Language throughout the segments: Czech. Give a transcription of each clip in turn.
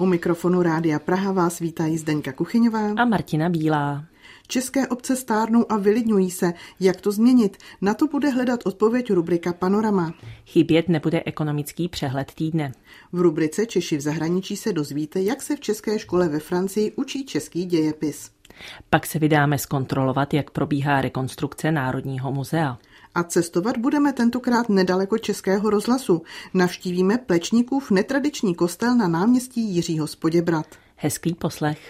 U mikrofonu Rádia Praha vás vítají Zdeňka Kuchyňová a Martina Bílá. České obce stárnou a vylidňují se. Jak to změnit? Na to bude hledat odpověď rubrika Panorama. Chybět nebude ekonomický přehled týdne. V rubrice Češi v zahraničí se dozvíte, jak se v české škole ve Francii učí český dějepis. Pak se vydáme zkontrolovat, jak probíhá rekonstrukce Národního muzea. A cestovat budeme tentokrát nedaleko Českého rozhlasu. Navštívíme Plečníkův netradiční kostel na náměstí Jiřího z Poděbrad. Hezký poslech.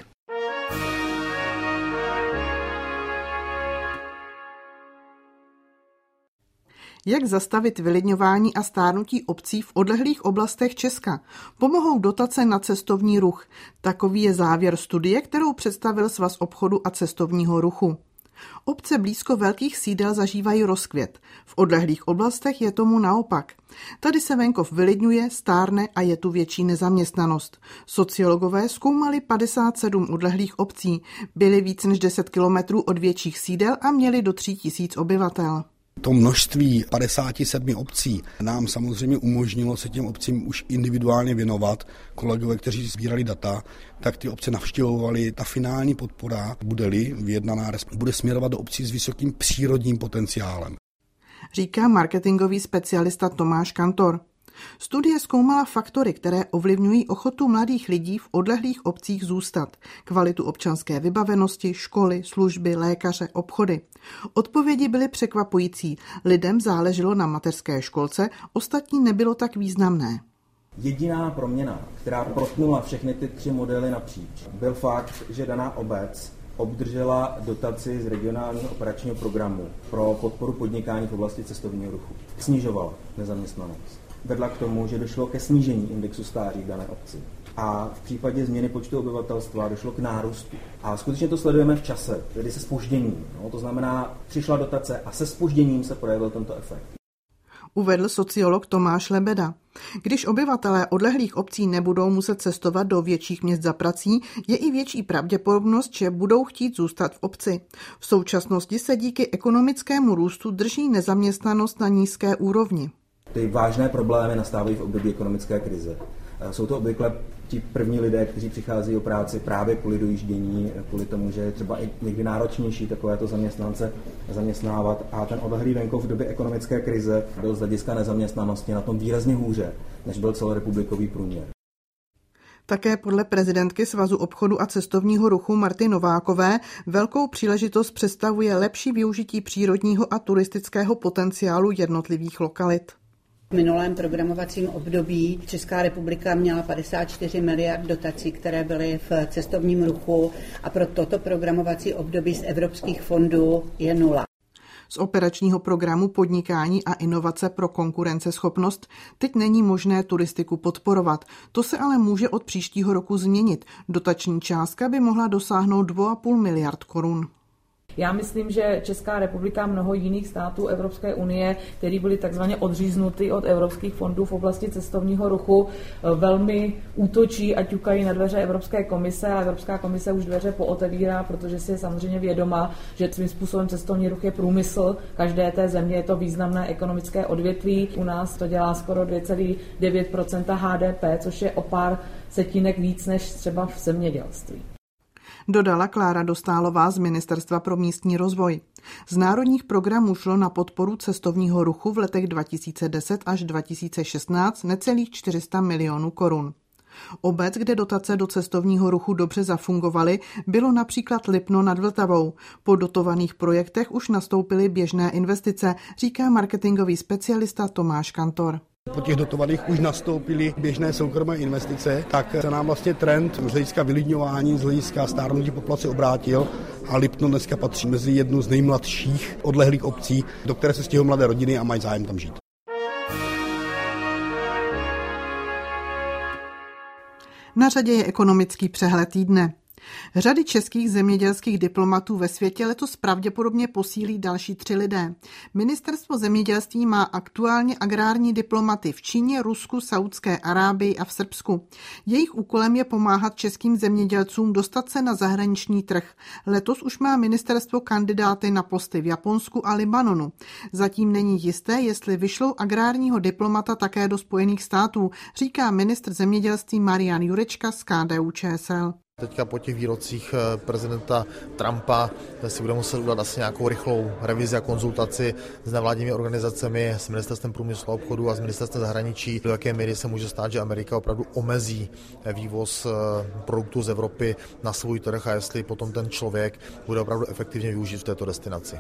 Jak zastavit vylidňování a stárnutí obcí v odlehlých oblastech Česka? Pomohou dotace na cestovní ruch. Takový je závěr studie, kterou představil Svaz obchodu a cestovního ruchu. Obce blízko velkých sídel zažívají rozkvět. V odlehlých oblastech je tomu naopak. Tady se venkov vylidňuje, stárne a je tu větší nezaměstnanost. Sociologové zkoumali 57 odlehlých obcí, byly víc než 10 kilometrů od větších sídel a měli do 3000 obyvatel. To množství 57 obcí nám samozřejmě umožnilo se těm obcím už individuálně věnovat. Kolegové, kteří sbírali data, tak ty obce navštěvovali. Ta finální podpora, bude-li vyjednaná, bude směrovat do obcí s vysokým přírodním potenciálem. Říká marketingový specialista Tomáš Kantor. Studie zkoumala faktory, které ovlivňují ochotu mladých lidí v odlehlých obcích zůstat, kvalitu občanské vybavenosti, školy, služby, lékaře, obchody. Odpovědi byly překvapující. Lidem záleželo na mateřské školce, ostatní nebylo tak významné. Jediná proměna, která protnula všechny ty 3 modely napříč, byl fakt, že daná obec obdržela dotaci z regionálního operačního programu pro podporu podnikání v oblasti cestovního ruchu. Snižovala nezaměstnanost. Vedla k tomu, že došlo ke snížení indexu stáří v dané obci. A v případě změny počtu obyvatelstva došlo k nárůstu. A skutečně to sledujeme v čase, tedy se zpožděním. To znamená, přišla dotace a se zpožděním se projevil tento efekt. Uvedl sociolog Tomáš Lebeda. Když obyvatelé odlehlých obcí nebudou muset cestovat do větších měst za prací, je i větší pravděpodobnost, že budou chtít zůstat v obci. V současnosti se díky ekonomickému růstu drží nezaměstnanost na nízké úrovni. Ty vážné problémy nastávají v období ekonomické krize. Jsou to obvykle ti první lidé, kteří přicházejí o práci právě kvůli dojíždění, kvůli tomu, že je třeba i někdy náročnější takovéto zaměstnance zaměstnávat. A ten odlehlý venkov v době ekonomické krize byl z hlediska nezaměstnanosti na tom výrazně hůře, než byl celorepublikový průměr. Také podle prezidentky Svazu obchodu a cestovního ruchu Marty Novákové velkou příležitost představuje lepší využití přírodního a turistického potenciálu jednotlivých lokalit. V minulém programovacím období Česká republika měla 54 miliard dotací, které byly v cestovním ruchu, a pro toto programovací období z evropských fondů je 0. Z operačního programu Podnikání a inovace pro konkurenceschopnost teď není možné turistiku podporovat. To se ale může od příštího roku změnit. Dotační částka by mohla dosáhnout 2,5 miliard korun. Já myslím, že Česká republika a mnoho jiných států Evropské unie, které byly takzvaně odříznuty od evropských fondů v oblasti cestovního ruchu, velmi útočí a ťukají na dveře Evropské komise, a Evropská komise už dveře pootevírá, protože si je samozřejmě vědoma, že svým způsobem cestovní ruch je průmysl. Každé té země je to významné ekonomické odvětví. U nás to dělá skoro 2,9% HDP, což je o pár setínek víc než třeba v zemědělství. Dodala Klára Dostálová z Ministerstva pro místní rozvoj. Z národních programů šlo na podporu cestovního ruchu v letech 2010 až 2016 necelých 400 milionů korun. Obec, kde dotace do cestovního ruchu dobře zafungovaly, bylo například Lipno nad Vltavou. Po dotovaných projektech už nastoupily běžné investice, říká marketingový specialista Tomáš Kantor. Po těch dotovaných už nastoupily běžné soukromé investice, tak se nám vlastně trend z hlediska vylidňování, z hlediska stárnutí populace obrátil a Lipno dneska patří mezi jednu z nejmladších odlehlých obcí, do které se stěhují mladé rodiny a mají zájem tam žít. Na řadě je ekonomický přehled týdne. Řady českých zemědělských diplomatů ve světě letos pravděpodobně posílí další 3 lidé. Ministerstvo zemědělství má aktuálně agrární diplomaty v Číně, Rusku, Saúdské Arábii a v Srbsku. Jejich úkolem je pomáhat českým zemědělcům dostat se na zahraniční trh. Letos už má ministerstvo kandidáty na posty v Japonsku a Libanonu. Zatím není jisté, jestli vyšlou agrárního diplomata také do Spojených států, říká ministr zemědělství Marian Jurečka z KDU-ČSL. Teďka po těch výrocích prezidenta Trumpa si bude muset udělat asi nějakou rychlou revizi a konzultaci s nevládními organizacemi, s ministerstvem průmyslu a obchodu a s ministerstvem zahraničí, do jaké míry se může stát, že Amerika opravdu omezí vývoz produktů z Evropy na svůj trh a jestli potom ten člověk bude opravdu efektivně využít v této destinaci.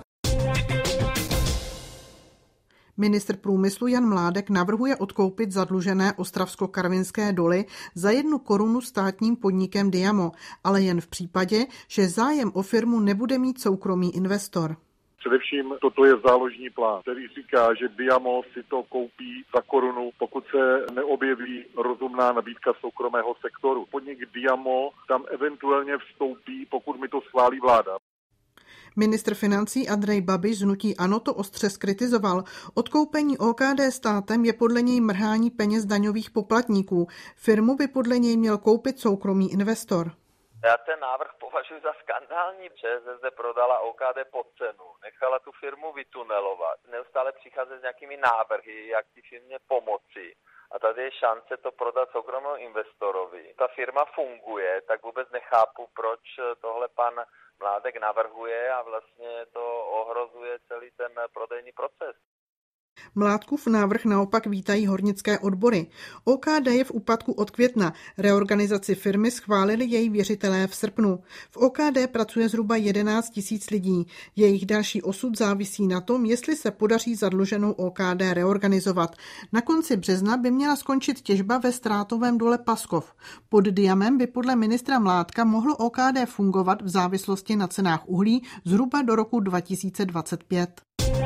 Ministr průmyslu Jan Mládek navrhuje odkoupit zadlužené ostravsko-karvinské doly za 1 korunu státním podnikem Diamo, ale jen v případě, že zájem o firmu nebude mít soukromý investor. Především toto je záložní plán, který říká, že Diamo si to koupí za korunu, pokud se neobjeví rozumná nabídka soukromého sektoru. Podnik Diamo tam eventuálně vstoupí, pokud mi to schválí vláda. Ministr financí Andrej Babiš z hnutí ANO to ostře zkritizoval. Odkoupení OKD státem je podle něj mrhání peněz daňových poplatníků. Firmu by podle něj měl koupit soukromý investor. Já ten návrh považuji za skandální. ČSSD prodala OKD pod cenu, nechala tu firmu vytunelovat, neustále přicházet s nějakými návrhy, jak ty firmě pomoci. A tady je šance to prodat soukromému investorovi. Ta firma funguje, tak vůbec nechápu, proč tohle pan Mládek navrhuje a vlastně to ohrozuje celý ten prodejní proces. Mládkův návrh naopak vítají hornické odbory. OKD je v úpadku od května. Reorganizaci firmy schválili její věřitelé v srpnu. V OKD pracuje zhruba 11 000 lidí. Jejich další osud závisí na tom, jestli se podaří zadluženou OKD reorganizovat. Na konci března by měla skončit těžba ve ztrátovém dole Paskov. Pod Diamem by podle ministra Mládka mohlo OKD fungovat v závislosti na cenách uhlí zhruba do roku 2025.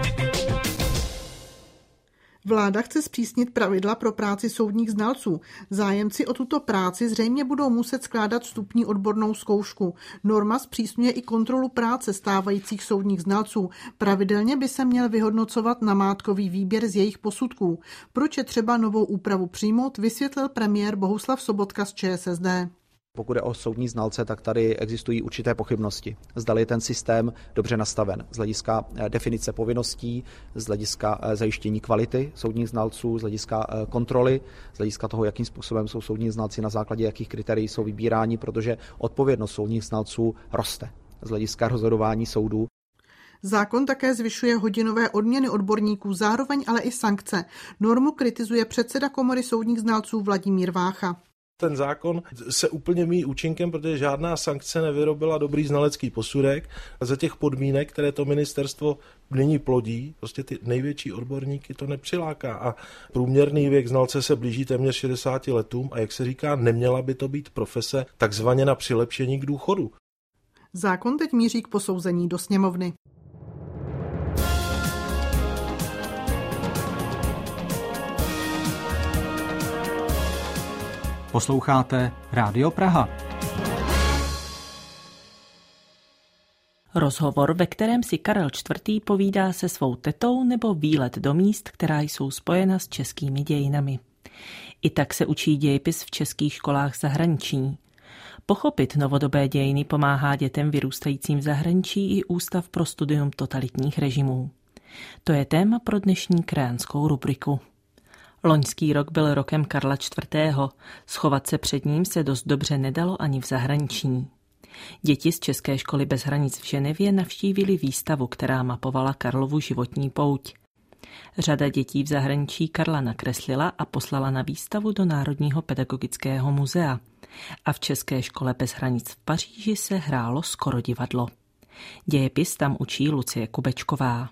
Vláda chce zpřísnit pravidla pro práci soudních znalců. Zájemci o tuto práci zřejmě budou muset skládat vstupní odbornou zkoušku. Norma zpřísňuje i kontrolu práce stávajících soudních znalců. Pravidelně by se měl vyhodnocovat namátkový výběr z jejich posudků. Proč je třeba novou úpravu přijmout, vysvětlil premiér Bohuslav Sobotka z ČSSD. Pokud je o soudní znalce, tak tady existují určité pochybnosti. Zdali je ten systém dobře nastaven z hlediska definice povinností, z hlediska zajištění kvality soudních znalců, z hlediska kontroly, z hlediska toho, jakým způsobem jsou soudní znalci, na základě jakých kritérií jsou vybíráni, protože odpovědnost soudních znalců roste z hlediska rozhodování soudů. Zákon také zvyšuje hodinové odměny odborníků, zároveň ale i sankce. Normu kritizuje předseda Komory soudních znalců Vladimír Vácha. Ten zákon se úplně míjí účinkem, protože žádná sankce nevyrobila dobrý znalecký posudek. Za těch podmínek, které to ministerstvo nyní plodí, prostě ty největší odborníky to nepřiláká. A průměrný věk znalce se blíží téměř 60 letům a jak se říká, neměla by to být profese takzvaně na přilepšení k důchodu. Zákon teď míří k posouzení do sněmovny. Posloucháte Rádio Praha. Rozhovor, ve kterém si Karel IV. Povídá se svou tetou nebo výlet do míst, která jsou spojena s českými dějinami. I tak se učí dějepis v českých školách zahraničí. Pochopit novodobé dějiny pomáhá dětem vyrůstajícím v zahraničí i Ústav pro studium totalitních režimů. To je téma pro dnešní krajanskou rubriku. Loňský rok byl rokem Karla IV. Schovat se před ním se dost dobře nedalo ani v zahraničí. Děti z České školy bez hranic v Ženevě navštívili výstavu, která mapovala Karlovu životní pouť. Řada dětí v zahraničí Karla nakreslila a poslala na výstavu do Národního pedagogického muzea. A v České škole bez hranic v Paříži se hrálo skoro divadlo. Dějepis tam učí Lucie Kubečková.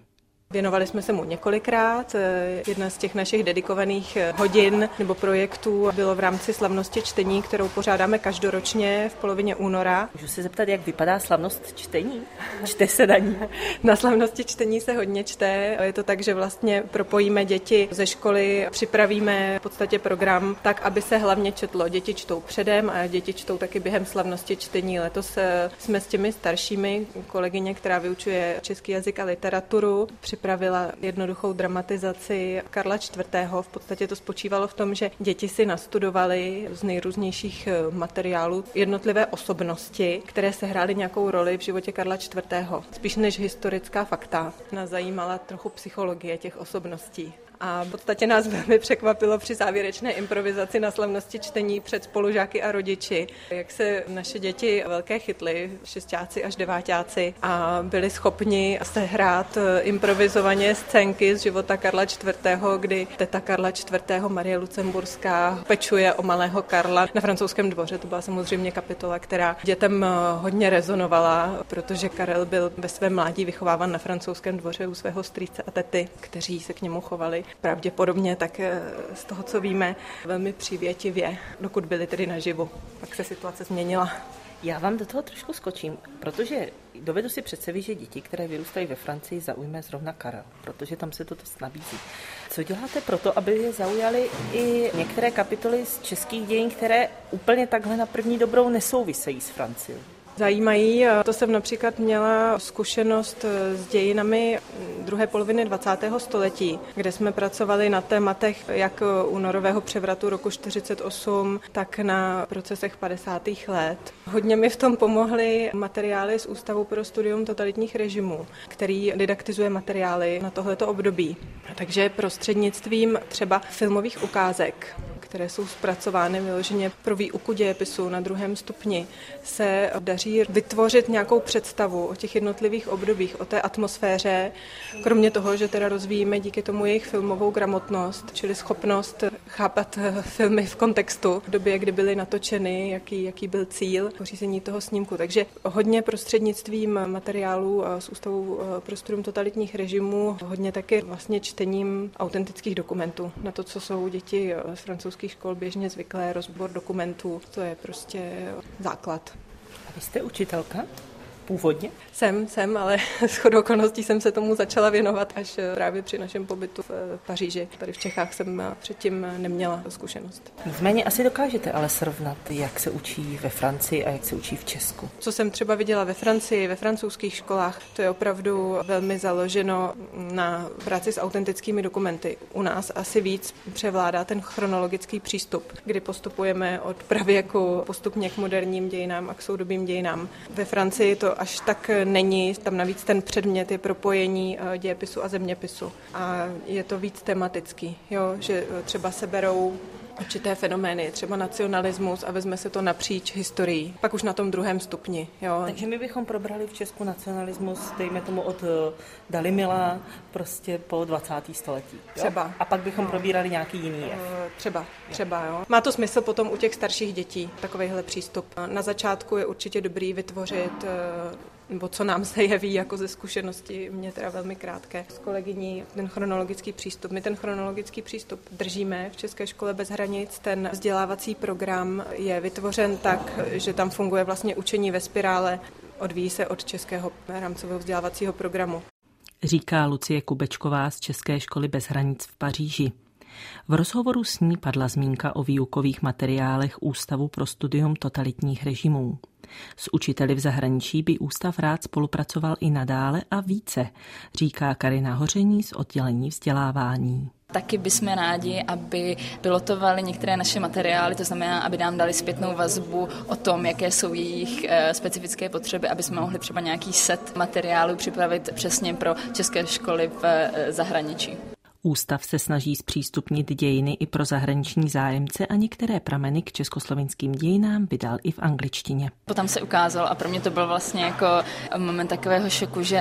Věnovali jsme se mu několikrát. Jedna z těch našich dedikovaných hodin nebo projektů bylo v rámci slavnosti čtení, kterou pořádáme každoročně v polovině února. Můžu se zeptat, jak vypadá slavnost čtení? Čte se na ní? Na slavnosti čtení se hodně čte. Je to tak, že vlastně propojíme děti ze školy, připravíme v podstatě program tak, aby se hlavně četlo. Děti čtou předem a děti čtou taky během slavnosti čtení. Letos jsme s těmi staršími, kolegyně, která vyučuje český jazyk a literaturu, připravila jednoduchou dramatizaci Karla IV. V podstatě to spočívalo v tom, že děti si nastudovaly z nejrůznějších materiálů jednotlivé osobnosti, které sehrály nějakou roli v životě Karla IV. Spíš než historická fakta. Nás zajímala trochu psychologie těch osobností. A v podstatě nás velmi překvapilo při závěrečné improvizaci na slavnosti čtení před spolužáky a rodiči, jak se naše děti velké chytly, 6áci až 9áci, a byli schopni sehrát improvizovaně scénky z života Karla IV., kdy teta Karla IV. Marie Lucemburská pečuje o malého Karla na francouzském dvoře. To byla samozřejmě kapitola, která dětem hodně rezonovala, protože Karel byl ve svém mládí vychováván na francouzském dvoře u svého strýce a tety, kteří se k němu chovali pravděpodobně, tak z toho, co víme, velmi přívětivě, dokud byli tedy naživu. Pak se situace změnila. Já vám do toho trošku skočím, protože dovedu si představit, že děti, které vyrůstají ve Francii, zaujme zrovna Karel, protože tam se to dost nabízí. Co děláte pro to, aby je zaujaly i některé kapitoly z českých dějin, které úplně takhle na první dobrou nesouvisejí s Francií? Zajímají. To jsem například měla zkušenost s dějinami druhé poloviny 20. století, kde jsme pracovali na tématech jak únorového převratu roku 1948, tak na procesech 50. let. Hodně mi v tom pomohly materiály z Ústavu pro studium totalitních režimů, který didaktizuje materiály na tohleto období. Takže prostřednictvím třeba filmových ukázek, které jsou zpracovány vyloženě pro výuku dějepisu na 2. stupni, se daří vytvořit nějakou představu o těch jednotlivých obdobích, o té atmosféře, kromě toho, že teda rozvíjíme díky tomu jejich filmovou gramotnost, čili schopnost chápat filmy v kontextu, v době, kdy byly natočeny, jaký byl cíl pořízení toho snímku. Takže hodně prostřednictvím materiálů z Ústavu pro studium totalitních režimů, hodně taky vlastně čtením autentických dokumentů na to, co jsou děti z francouzských škol běžně zvyklé, rozbor dokumentů, to je prostě základ. A vy jste učitelka? Původně? Jsem, ale shodou okolností jsem se tomu začala věnovat až právě při našem pobytu v Paříži. Tady v Čechách jsem předtím neměla zkušenost. Nicméně asi dokážete ale srovnat, jak se učí ve Francii a jak se učí v Česku. Co jsem třeba viděla ve Francii, ve francouzských školách, to je opravdu velmi založeno na práci s autentickými dokumenty. U nás asi víc převládá ten chronologický přístup, kdy postupujeme od pravěku postupně k moderním dějinám a k soudobým dějinám. Ve Francii to až tak není, tam navíc ten předmět je propojení dějepisu a zeměpisu a je to víc tematický, jo? Že třeba se berou určité fenomény, třeba nacionalismus a vezme se to napříč historií, pak už na tom 2. stupni. Jo. Takže my bychom probrali v Česku nacionalismus, dejme tomu od Dalymila prostě po 20. století. Jo? Třeba. A pak bychom probírali nějaký jiný jev. Třeba, jo. Má to smysl potom u těch starších dětí, takovejhle přístup. Na začátku je určitě dobrý vytvořit nebo co nám se jeví jako ze zkušenosti, mě teda velmi krátké, s kolegyní, ten chronologický přístup. My ten chronologický přístup držíme v České škole bez hranic. Ten vzdělávací program je vytvořen tak, že tam funguje vlastně učení ve spirále, odvíjí se od českého rámcového vzdělávacího programu. Říká Lucie Kubečková z České školy bez hranic v Paříži. V rozhovoru s ní padla zmínka o výukových materiálech Ústavu pro studium totalitních režimů. S učiteli v zahraničí by ústav rád spolupracoval i nadále a více, říká Karina Hoření z oddělení vzdělávání. Taky bychom rádi, aby pilotovali některé naše materiály, to znamená, aby nám dali zpětnou vazbu o tom, jaké jsou jejich specifické potřeby, aby jsme mohli třeba nějaký set materiálů připravit přesně pro české školy v zahraničí. Ústav se snaží zpřístupnit dějiny i pro zahraniční zájemce a některé prameny k československým dějinám vydal i v angličtině. Potom se ukázalo, a pro mě to byl vlastně jako moment takového šoku, že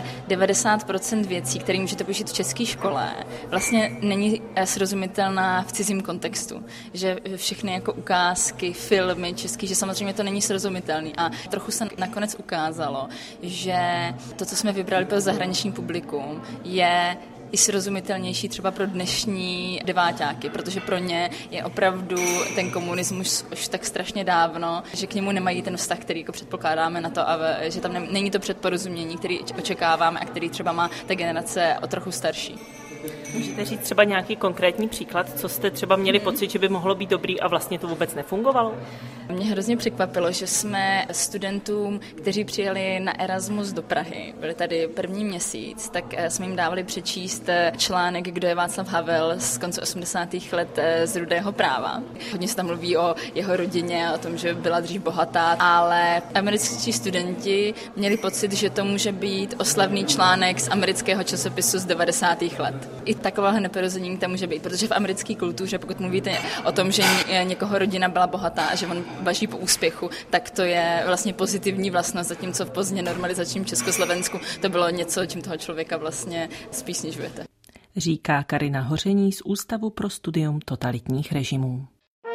90% věcí, které můžete použít v české škole, vlastně není srozumitelná v cizím kontextu. Že všechny jako ukázky, filmy český, že samozřejmě to není srozumitelný. A trochu se nakonec ukázalo, že to, co jsme vybrali pro zahraniční publikum, je i srozumitelnější třeba pro dnešní deváťáky, protože pro ně je opravdu ten komunismus už tak strašně dávno, že k němu nemají ten vztah, který jako předpokládáme na to, že tam není to předporozumění, který očekáváme a který třeba má ta generace o trochu starší. Můžete říct třeba nějaký konkrétní příklad, co jste třeba měli pocit, že by mohlo být dobrý a vlastně to vůbec nefungovalo? Mě hrozně překvapilo, že jsme studentům, kteří přijeli na Erasmus do Prahy, byli tady první měsíc, tak jsme jim dávali přečíst článek, kdo je Václav Havel z konce 80. let z Rudého práva. Hodně se tam mluví o jeho rodině, o tom, že byla dřív bohatá, ale američtí studenti měli pocit, že to může být oslavný článek z amerického časopisu z 90. let. I takového neporozumění tam může být, protože v americké kultuře, pokud mluvíte o tom, že někoho rodina byla bohatá a že on baží po úspěchu, tak to je vlastně pozitivní vlastnost, zatímco v pozdně normalizačním Československu to bylo něco, čím toho člověka vlastně spíš snižujete. Říká Karina Hoření z Ústavu pro studium totalitních režimů.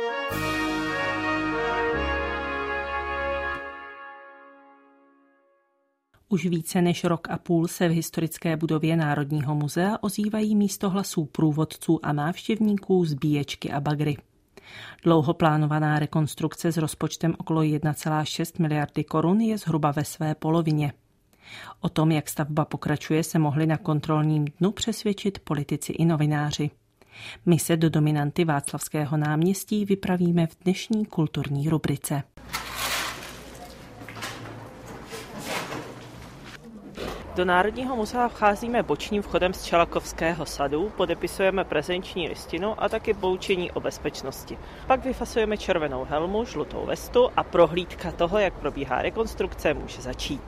Už více než rok a půl se v historické budově Národního muzea ozývají místohlasů průvodců a návštěvníků z Bíječky a Bagry. Dlouho plánovaná rekonstrukce s rozpočtem okolo 1,6 miliardy korun je zhruba ve své polovině. O tom, jak stavba pokračuje, se mohli na kontrolním dnu přesvědčit politici i novináři. My se do dominanty Václavského náměstí vypravíme v dnešní kulturní rubrice. Do Národního muzea vcházíme bočním vchodem z Čalakovského sadu, podepisujeme prezenční listinu a taky poučení o bezpečnosti. Pak vyfasujeme červenou helmu, žlutou vestu a prohlídka toho, jak probíhá rekonstrukce, může začít.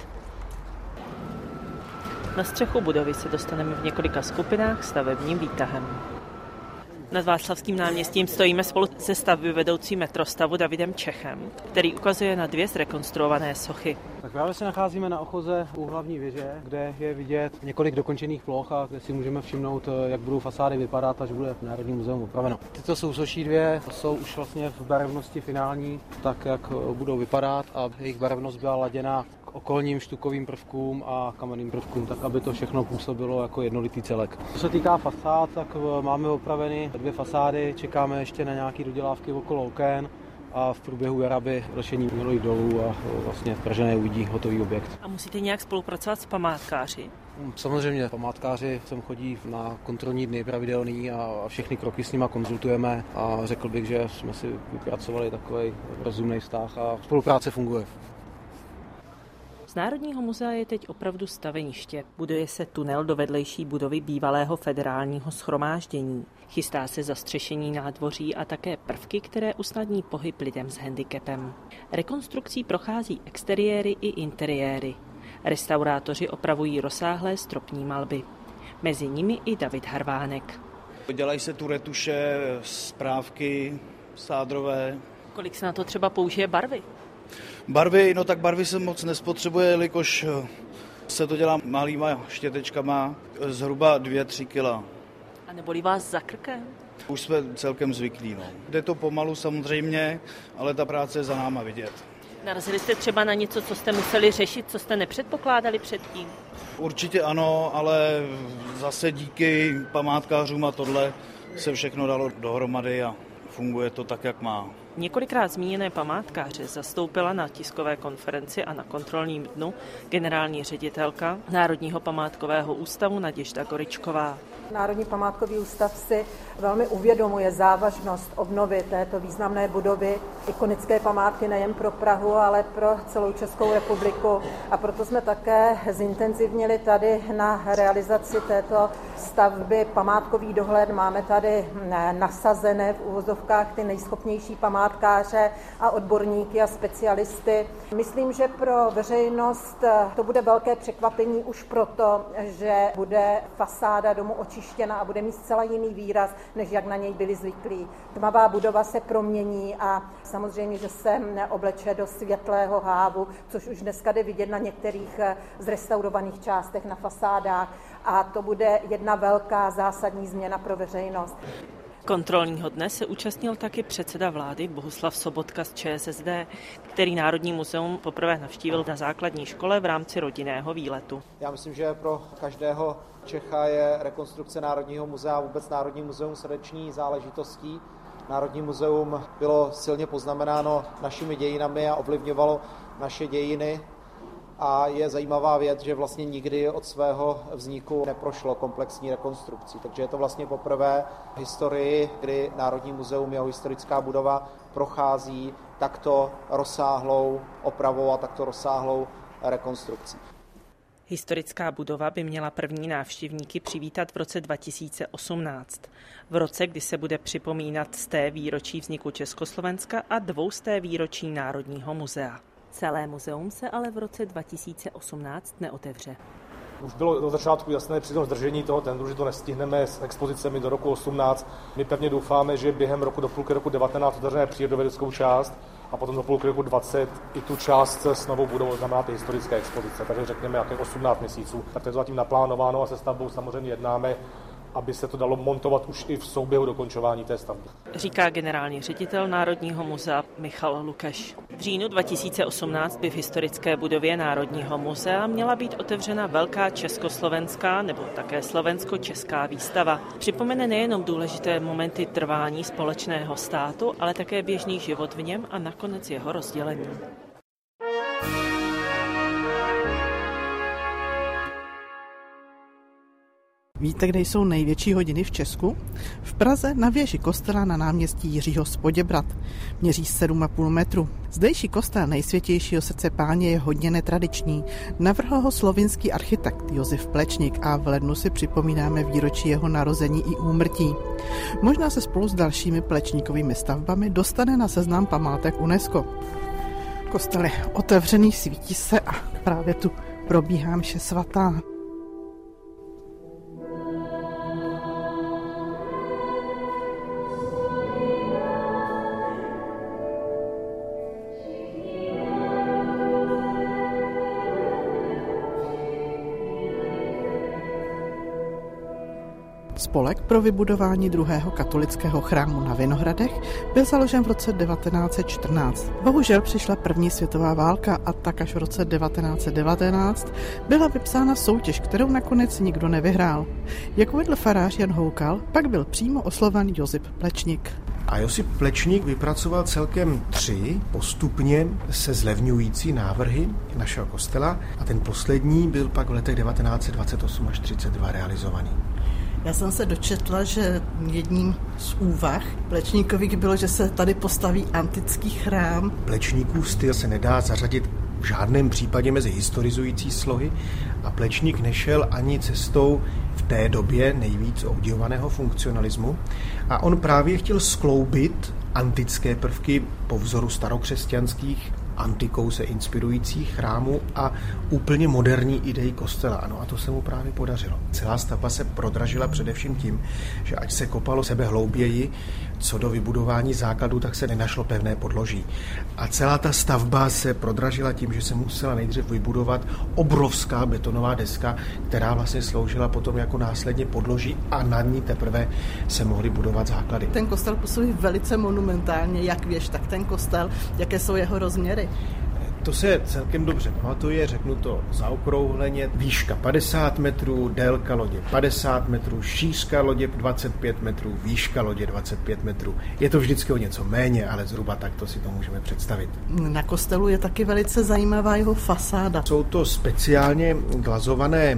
Na střechu budovy se dostaneme v několika skupinách stavebním výtahem. Nad Václavským náměstím stojíme spolu se stavbyvedoucím metrostavu Davidem Čechem, který ukazuje na 2 zrekonstruované sochy. Tak právě se nacházíme na ochoze u hlavní věže, kde je vidět několik dokončených ploch a kde si můžeme všimnout, jak budou fasády vypadat, až bude v Národním muzeu opraveno. Tyto sousoší 2 jsou už vlastně v barevnosti finální, tak jak budou vypadat, a jejich barevnost byla laděna k okolním štukovým prvkům a kamenným prvkům, tak aby to všechno působilo jako jednolitý celek. Co se týká fasád, tak máme opraveny 2 fasády, čekáme ještě na nějaké dodělávky okolo oken a v průběhu jara by rošení mělo jít dolů a vlastně Pražané uvidí hotový objekt. A musíte nějak spolupracovat s památkáři? Samozřejmě, památkáři sem chodí na kontrolní dny pravidelný a všechny kroky s nima konzultujeme a řekl bych, že jsme si vypracovali takový rozumný vztah a spolupráce funguje. Z Národního muzea je teď opravdu staveniště. Buduje se tunel do vedlejší budovy bývalého federálního shromáždění. Chystá se zastřešení nádvoří a také prvky, které usnadní pohyb lidem s handicapem. Rekonstrukcí prochází exteriéry i interiéry. Restaurátoři opravují rozsáhlé stropní malby. Mezi nimi i David Harvánek. Dělají se tu retuše, správky, sádrové. Kolik se na to třeba použije barvy? Barvy, no tak barvy se moc nespotřebuje, jelikož se to dělá malýma štětečkama, zhruba 2-3 kila. A nebolí vás za krkem? Už jsme celkem zvyklí, no. Jde to pomalu samozřejmě, ale ta práce je za náma vidět. Narazili jste třeba na něco, co jste museli řešit, co jste nepředpokládali předtím? Určitě ano, ale zase díky památkářům a tohle se všechno dalo dohromady a funguje to tak, jak má. Několikrát zmíněné památkáře zastoupila na tiskové konferenci a na kontrolním dnu generální ředitelka Národního památkového ústavu Naděžda Goričková. Národní památkový ústav si velmi uvědomuje závažnost obnovy této významné budovy, ikonické památky nejen pro Prahu, ale pro celou Českou republiku. A proto jsme také zintenzivnili tady na realizaci této stavby památkový dohled. Máme tady nasazené v uvozovkách ty nejschopnější památkáře a odborníky a specialisty. Myslím, že pro veřejnost to bude velké překvapení už proto, že bude fasáda domu očištěna a bude mít zcela jiný výraz, než jak na něj byli zvyklí. Tmavá budova se promění a samozřejmě, že se obleče do světlého hávu, což už dneska jde vidět na některých zrestaurovaných částech na fasádách, a to bude jedna velká zásadní změna pro veřejnost. Kontrolního dne se účastnil taky předseda vlády Bohuslav Sobotka z ČSSD, který Národní muzeum poprvé navštívil na základní škole v rámci rodinného výletu. Já myslím, že pro každého Čecha je rekonstrukce Národního muzea a vůbec Národní muzeum srdeční záležitostí. Národní muzeum bylo silně poznamenáno našimi dějinami a ovlivňovalo naše dějiny. A je zajímavá věc, že vlastně nikdy od svého vzniku neprošlo komplexní rekonstrukcí. Takže je to vlastně poprvé v historii, kdy Národní muzeum, jeho historická budova, prochází takto rozsáhlou opravou a takto rozsáhlou rekonstrukcí. Historická budova by měla první návštěvníky přivítat v roce 2018. V roce, kdy se bude připomínat 100. výročí vzniku Československa a 200. výročí Národního muzea. Celé muzeum se ale v roce 2018 neotevře. Už bylo do začátku jasné při tom zdržení toho tendru, že to nestihneme s expozicemi do roku 18. My pevně doufáme, že během roku do půlky roku 19 otevřeme přírodovědeckou část a potom do půlky roku 20 i tu část s novou budovou, znamená ty historické expozice. Takže řekněme, jak 18 měsíců. Tak to je zatím naplánováno a se stavbou samozřejmě jednáme, aby se to dalo montovat už i v souběhu dokončování té stavby. Říká generální ředitel Národního muzea Michal Lukeš. V říjnu 2018 by v historické budově Národního muzea měla být otevřena velká československá nebo také slovensko-česká výstava. Připomene nejenom důležité momenty trvání společného státu, ale také běžný život v něm a nakonec jeho rozdělení. Víte, kde jsou největší hodiny v Česku? V Praze na věži kostela na náměstí Jiřího z Poděbrad. Měří 7,5 metru. Zdejší kostel Nejsvětějšího srdce Páně je hodně netradiční. Navrhl ho slovinský architekt Josef Plečnik a v lednu si připomínáme výročí jeho narození i úmrtí. Možná se spolu s dalšími Plečníkovými stavbami dostane na seznam památek UNESCO. Kostel je otevřený, svítí se a právě tu probíhá mše svatá. Spolek pro vybudování druhého katolického chrámu na Vinohradech byl založen v roce 1914. Bohužel přišla první světová válka a tak až v roce 1919 byla vypsána soutěž, kterou nakonec nikdo nevyhrál. Jak uvedl farář Jan Houkal, pak byl přímo osloven Josip Plečnik. A Josip Plečnik vypracoval celkem 3 postupně se zlevňující návrhy našeho kostela a ten poslední byl pak v letech 1928 až 32 realizovaný. Já jsem se dočetla, že jedním z úvah Plečníkových bylo, že se tady postaví antický chrám. Plečníkův styl se nedá zařadit v žádném případě mezi historizující slohy a Plečník nešel ani cestou v té době nejvíc obdivovaného funkcionalismu a on právě chtěl skloubit antické prvky po vzoru starokřesťanských, antikou se inspirujících chrámů a úplně moderní idei kostela. Ano, a to se mu právě podařilo. Celá stavba se prodražila především tím, že ať se kopalo sebe hlouběji, co do vybudování základů, tak se nenašlo pevné podloží. A celá ta stavba se prodražila tím, že se musela nejdřív vybudovat obrovská betonová deska, která vlastně sloužila potom jako následně podloží a na ní teprve se mohly budovat základy. Ten kostel působí velice monumentálně, jak věž, tak ten kostel, jaké jsou jeho rozměry? To se celkem dobře pamatuje, řeknu to zaokrouhleně, výška 50 metrů, délka lodě 50 metrů, šířka lodě 25 metrů, výška lodě 25 metrů. Je to vždycky o něco méně, ale zhruba takto si to můžeme představit. Na kostelu je taky velice zajímavá jeho fasáda. Jsou to speciálně glazované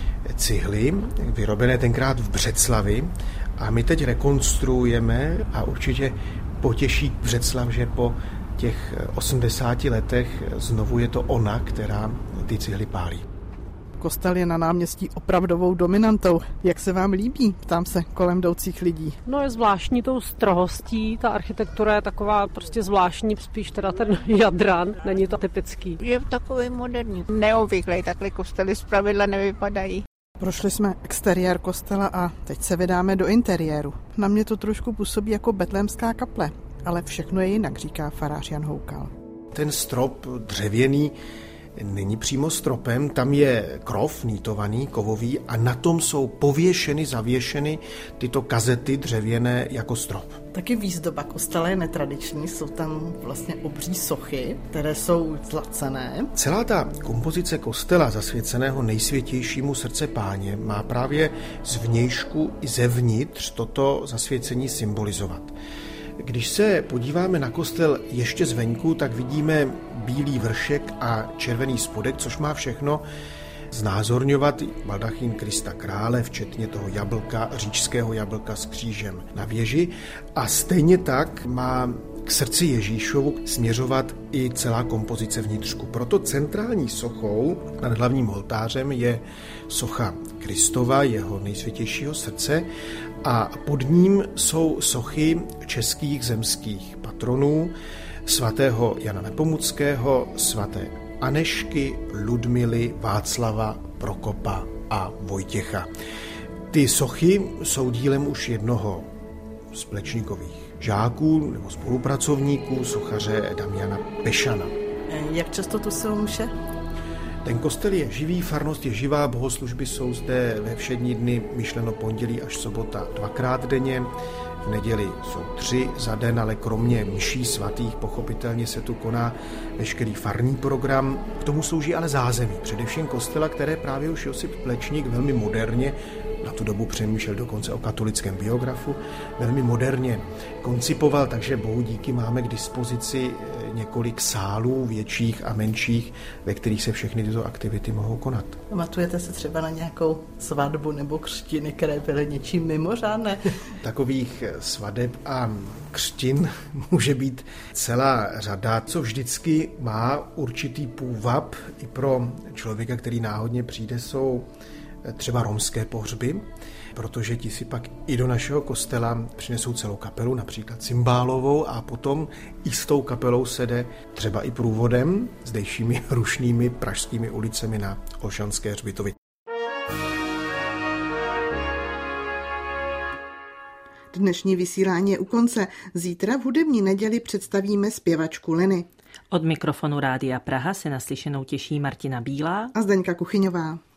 cihly, vyrobené tenkrát v Břeclavi a my teď rekonstruujeme a určitě potěší Břeclav, že po těch 80 letech znovu je to ona, která ty cihly pálí. Kostel je na náměstí opravdovou dominantou. Jak se vám líbí? Ptám se kolem jdoucích lidí. No je zvláštní tou strohostí, ta architektura je taková prostě zvláštní, spíš teda ten jadran, není to typický. Je takový moderní, neobvyklý, takhle kostely zpravidla nevypadají. Prošli jsme exteriér kostela a teď se vydáme do interiéru. Na mě to trošku působí jako betlémská kaple, ale všechno je jinak, říká farář Jan Houkal. Ten strop dřevěný není přímo stropem, tam je krov nýtovaný, kovový a na tom jsou pověšeny, zavěšeny tyto kazety dřevěné jako strop. Taky výzdoba kostela je netradiční, jsou tam vlastně obří sochy, které jsou zlacené. Celá ta kompozice kostela zasvěceného Nejsvětějšímu srdce Páně má právě zvnějšku i zevnitř toto zasvěcení symbolizovat. Když se podíváme na kostel ještě zvenku, tak vidíme bílý vršek a červený spodek, což má všechno znázorňovat baldachín Krista Krále, včetně toho jablka, říšského jablka s křížem na věži. A stejně tak má k srdci Ježíšovu směřovat i celá kompozice vnitřku. Proto centrální sochou nad hlavním oltářem je socha Kristova, jeho Nejsvětějšího srdce, a pod ním jsou sochy českých zemských patronů, svatého Jana Nepomuckého, svaté Anešky, Ludmily, Václava, Prokopa a Vojtěcha. Ty sochy jsou dílem už jednoho z Plečníkových žáků nebo spolupracovníků, sochaře Damiana Pešana. Jak často tu jsou mše? Ten kostel je živý, farnost je živá, bohoslužby jsou zde ve všední dny, myšleno pondělí až sobota 2krát denně. V neděli jsou 3 za den, ale kromě mší svatých pochopitelně se tu koná veškerý farní program. K tomu slouží ale zázemí, především kostela, které právě už Josip Plečník velmi moderně, na tu dobu přemýšlel dokonce o katolickém biografu, velmi moderně koncipoval, takže bohu díky máme k dispozici několik sálů, větších a menších, ve kterých se všechny tyto aktivity mohou konat. Pamatujete se třeba na nějakou svatbu nebo křtiny, které byly něčím mimořádné? Takových svadeb a křtin může být celá řada, co vždycky má určitý půvab i pro člověka, který náhodně přijde, jsou třeba romské pohřby, protože ti si pak i do našeho kostela přinesou celou kapelu, například cymbálovou, a potom i s tou kapelou se jde třeba i průvodem zdejšími rušnými pražskými ulicemi na Olšanské hřbitově. Dnešní vysílání je u konce. Zítra v hudební neděli představíme zpěvačku Liny. Od mikrofonu Rádia Praha se naslyšenou těší Martina Bílá a Zdeňka Kuchyňová.